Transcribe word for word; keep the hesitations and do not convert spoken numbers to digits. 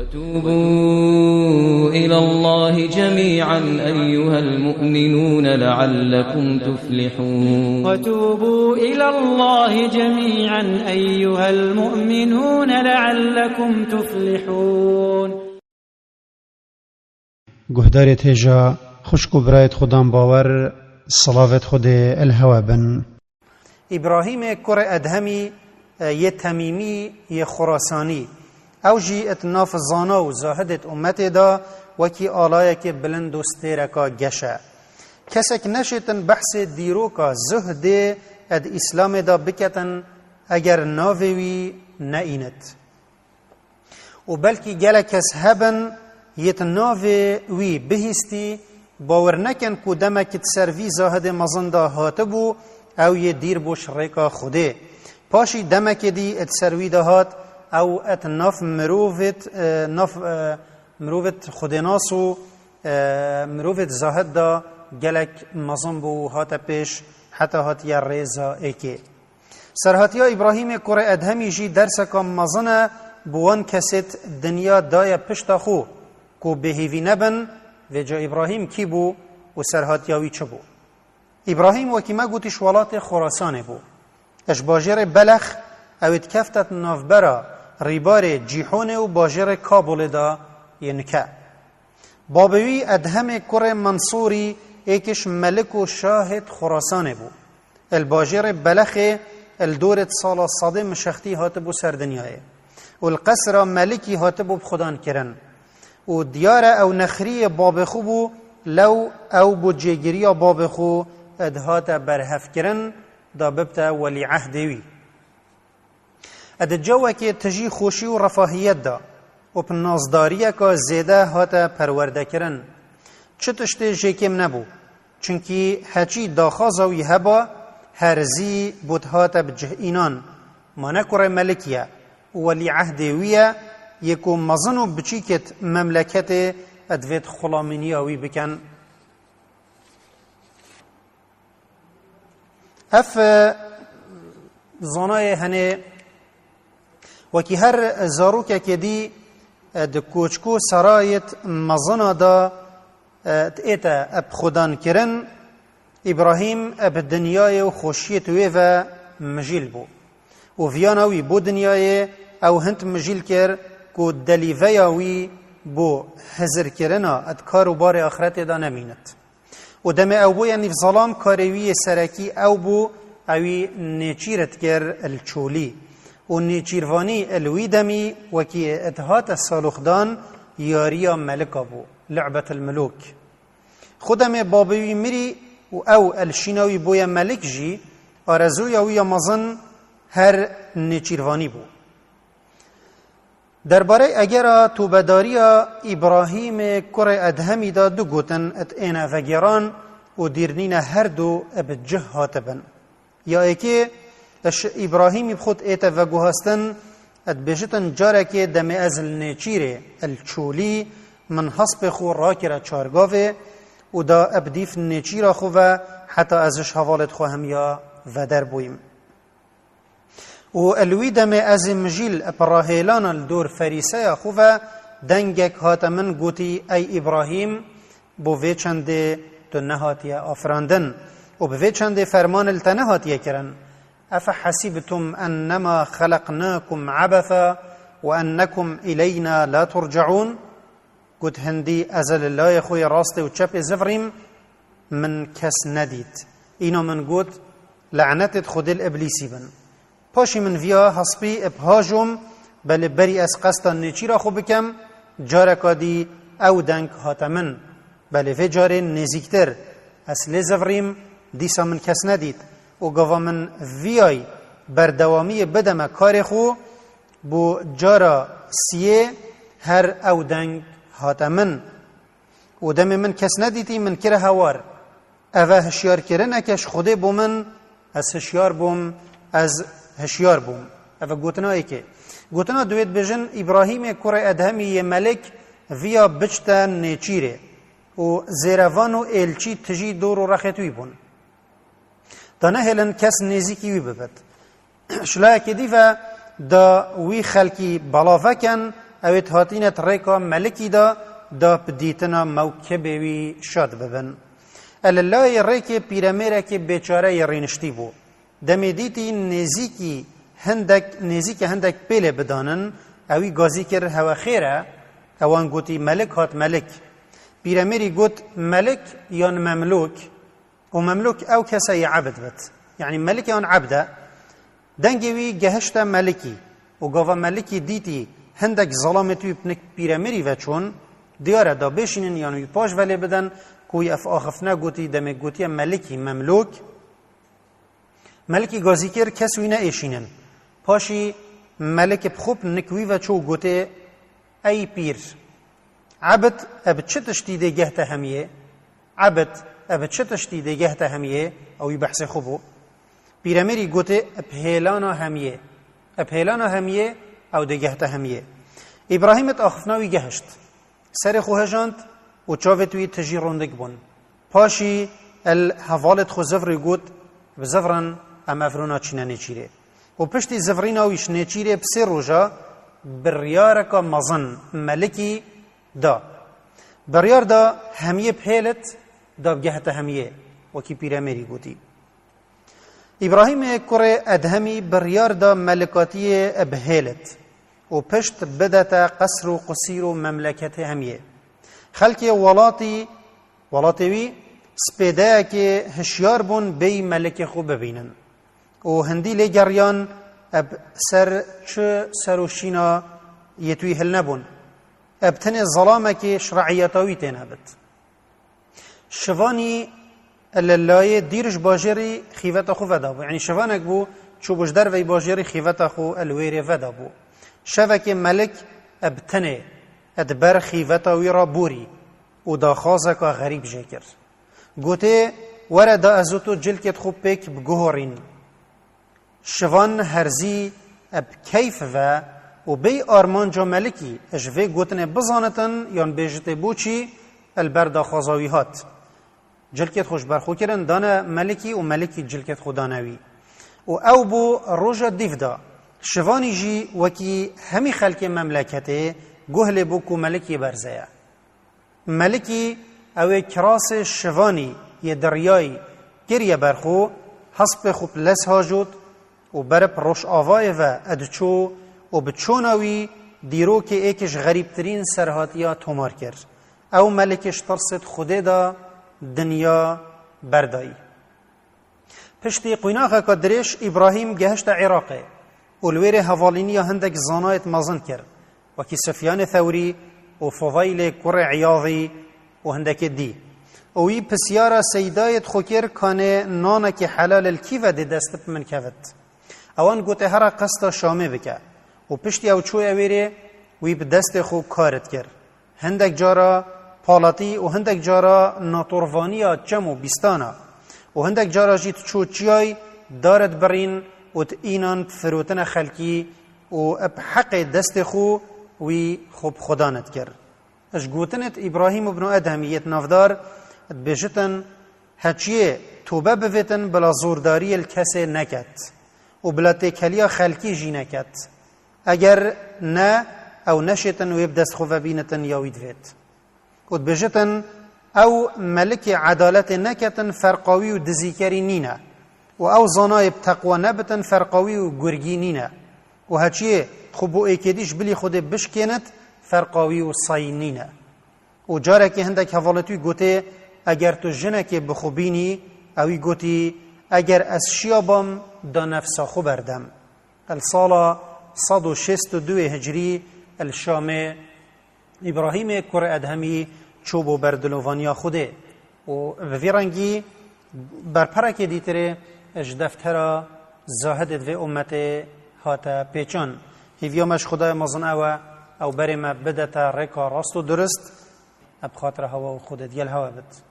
وتوبوا إلى الله جميعا أيها المؤمنون لعلكم تفلحون وتوبوا إلى الله جميعا أيها المؤمنون لعلكم تفلحون. گهدارت هجا خوشکو برایت خودم باور صلاوت خود الهوا بن. إبراهيم كر أدهمي يتميمي يخراساني او جي اتناف الزانا و زاهدت امت دا وكي آلايك بلند و ستيركا گشا كسك نشتن بحث ديروكا زهد اد اسلام دا بكتن اگر ناوي نئينت و بلكي گلك هبن يتناوي وي بهستي باور نكن كو دمك تسروي زاهد مزن دا هاتبو او يدير بو شريكا خوده پاشي دمك دي اتسروي دا هات او ات ناف مروفت ناف مروفت خودناس و مروفت زاهد دا گلک مزن بو هات پیش حتی هات یا ریزا ایکی سرهاتیا ابراهیم کره ادهمی جی درس کام مزنه بوان کست دنیا دای پشتا خو کو بهیوی نبن و جا ابراهیم کی بو و سرهاتیاوی چه بو ابراهیم وکی ما گوتیش ولات خراسانه بو اش باجر بلخ اوید کفتت نافبرا ریبار جیحونه و باجر کابل دا ینکه بابوی ادهم کر منصوری ایکش ملک و شاهد خراسانه بو الباجر بلخ الدورت سال صادم شختی هاتبو سردنیای و القصر ملکی هاتبو بخدان کرن و دیار او نخری بابخو بو لو او بو جیگری بابخو ادهات برهف کرن دا ببتا ولی عهدوی اد جوا که تجی خوشی و رفاهیت دا و پنازداریه که زیده هاتا پرورده کرن چه تشتی جیکم نبو چونکی هچی داخازوی هبا هرزی بود هاتا بجه اینان ما نکره ملکیه ولی عهدویه یکو مزنو بچیکت مملکت ادویت خلامینیاوی بکن اف زانای هنه وکی هر زاروکه که دی د کوچکو سرایت مزنا دا ایتا اب خودان کرن ابراهیم اب دنیای و خوشیت وی و مجیل بو و ویاناوی بو دنیای او هنت مجیل کر کو دلیویاوی بو حضر کرنا اد کارو بار آخرت دا نمینت و دم او بو یعنی ظلام کاروی سرکی او بو اوی نیچیرت کر الچولی و نیچیروانی الوی دمی وکی اتهات السالخدان یاریا ملکا بو لعبت الملوک خودم بابوی مری و او الشیناوی بویا ملک جی آرزوی اوی مزن هر نیچیروانی بو درباره اگر توبداری ابراهیم کره ادهمی دا دو گوتن ات اینا وگیران و دیرنین هر دو ابجه هاتبن یا ایکی اش ابراهیمی بخود ایتا وگو هستن ات بجتن جاره که دم از النیچیره الچولی من حسب خو راکره چارگاوه و دا ابدیف نیچیره خو و حتی ازش حوالت خو هم یا ودر بویم و الوی دم از مجیل اپراهیلان الدور فریسه خو و دنگک هاتمن گوتی ای ابراهیم بو وی چنده تو نهاتیه آفراندن و بو وی چنده فرمان التنهاتیه کرن افحسبتم انما خلقناكم عبثا وانكم الينا لا ترجعون قلت هندي ازل الله يا خويا راست وچپ زفريم من کس ندید اینا من قلت لعنت خود الابلیسی بن پاشی من ویا حسبی ابهاجم بل بری از قصد نیچیرا خو بکم جارکا دی او دنگ هاتمن بل وی جار نزیکتر اصل زفريم دیسا من کس ندید و گوا من ویای بردوامی بدم کار خو بو جارا سیه هر او دنگ هاتمن و دم من کس ندیدی من کره هوار اوه هشیار کرن اکش خوده بو من از هشیار بوم از هشیار بوم اوه گوتنا ای که گوتنا دوید بجن ابراهیم کره ادهمی ملک ویا بچتا نیچیره و زیروان و ایلچی تجی دور و رختوی بون دانه هلن کس نزیکی وی ببد شلای که دی و دا وی خلکی بلافکن اوید هاتینت ریکا ملکی دا دا بدیتنا موکبوی شاد ببن. اللای ریک پیرمیره که بیچاره رینشتی بو. دمی دیتی نزیکی هندک نزیک هندک پیله بدانن اوی گازی کر هوا خیره اوان گوتی ملک هات ملک. پیرمیری گوت ملک یان مملوک و مملوک او کسی عبد بد. یعنی ملک یان عبده دنگوی گهشت ملکی و گاوا ملکی دیتی هندک ظلامتوی بنک پیرمیری و چون دیاره دا بشینن یانوی پاش ولی بدن کوی اف آخفنا گوتی دمه گوتی ملکی مملوک ملکی گازی کر کسوی نه ایشینن پاشی ملک بخوب نکوی و چو گوتی ای پیر عبد اب چه تشتیده گهت همیه عبد اب چه تشتیده گهت همیه اوی بحث خوبو پیرمیری گوتی ابهیلانا همیه ابهیلانا همیه او ده گهت همیه ابراهیمت آخفناوی گهشت سر خوهجاند و چاوتوی تجی روندگ بون پاشی الحوالت خو زفری گوت بزفرن ام افرونا چینه نیچیره و پشتی زفرین آویش نیچیره بسی روژا بریارکا مزن ملکی دا بریار دا همیه پهلت دا بگهت همیه وکی پیرمیری گوتی ابراهیم کره ادهمی بریار دا ملکاتی ابهلت و پشت بدتا قصر و قصیر و مملکت همیه خلکی ولاتی ولاتوی سپیده که هشیار بون بی ملک خوب ببینن و هندی لگریان اب سر چه سروشینا یتوی هل نبون اب تن ظلامه که شرعیتاوی تنابد شوانی اللای دیرش باجری خیفت خو ودا بو یعنی شوانک بو چو بجدر وی باجری خیفت خو الویر ودا بو شوک ملک اب تنه ادبر خیفتا را بوری و دا خازک غریب جکر گوته ورد ازوتو جلکت خوب پیک بگوهرین شوان هرزی اب کیف و و بی آرمان جا ملکی اجوه گوتنه بزانتن یان بیجت بوچی البردا خازاوی هات جلکت خوش برخو کرن دانه ملکی و ملکی جلکت خودانوی و او بو روژا دیفدا شوانی جی وکی همی خلک مملکته گهل بو کو ملکی برزه ملکی او کراس شوانی یه دریای گریه برخو حسب خوب لس هاجود و برپ روش آوای و ادچو و بچوناوی دیرو که ایکش غریب ترین سرهاتیا تومار کرد او ملکش ترسد خوده دا دنیا بردایی پشتی قیناخه که درش ابراهیم گهشت عراقه اولویر حوالینی هندک زانایت مازن کرد وکی سفیان ثوری و فضایل کر عیاضی و هندک دی اوی پسیارا سیدایت خوکر کانه نانک حلال الکیوه دی دست من کفت اوان گوته هر قصد شامه بکه و پشتی او چوی اویره وی به دست خو کارت کرد هندک جارا پالاتی و هندک جارا ناتوروانی جمع و بیستانا و هندک جارا جیت چوچیای دارت برین و اینان فروتن خلکی و اب حق دست خو وی خوب خدانت کرد اش گوتنت ابراهیم ابن ادهمیت نافدار بجتن هچیه توبه بویتن بلا زورداری الکسه نکت و بلا تکلیا خلکی جی نکت اگر نه او نشتن و یبدست خوفه بینتن یا ویدویت و بجتن او ملک عدالت نکتن فرقاوی و دزیکری نینه و او زانای بتقوى نبتن فرقاوی و گرگی نینه و هچیه خوبو ایکدیش بلی خود بشکنت فرقاوی و صای نینه و جاره که هندک حوالتوی گوته اگر تو جنک بخوبینی اوی گوتی اگر از شیابم دا نفسا خو بردم السالا صد و شست و دو هجری الشام ابراهیم کر ادهمی چوبو بردلوانیا خوده و ویرانگی برپرک دیتره اجدفترا زاهدت و امت هاتا پیچان هیویامش خدای مزن اوه او بریم بدتا رکا راست و درست اب خاطر هوا و خودت یل هوا بد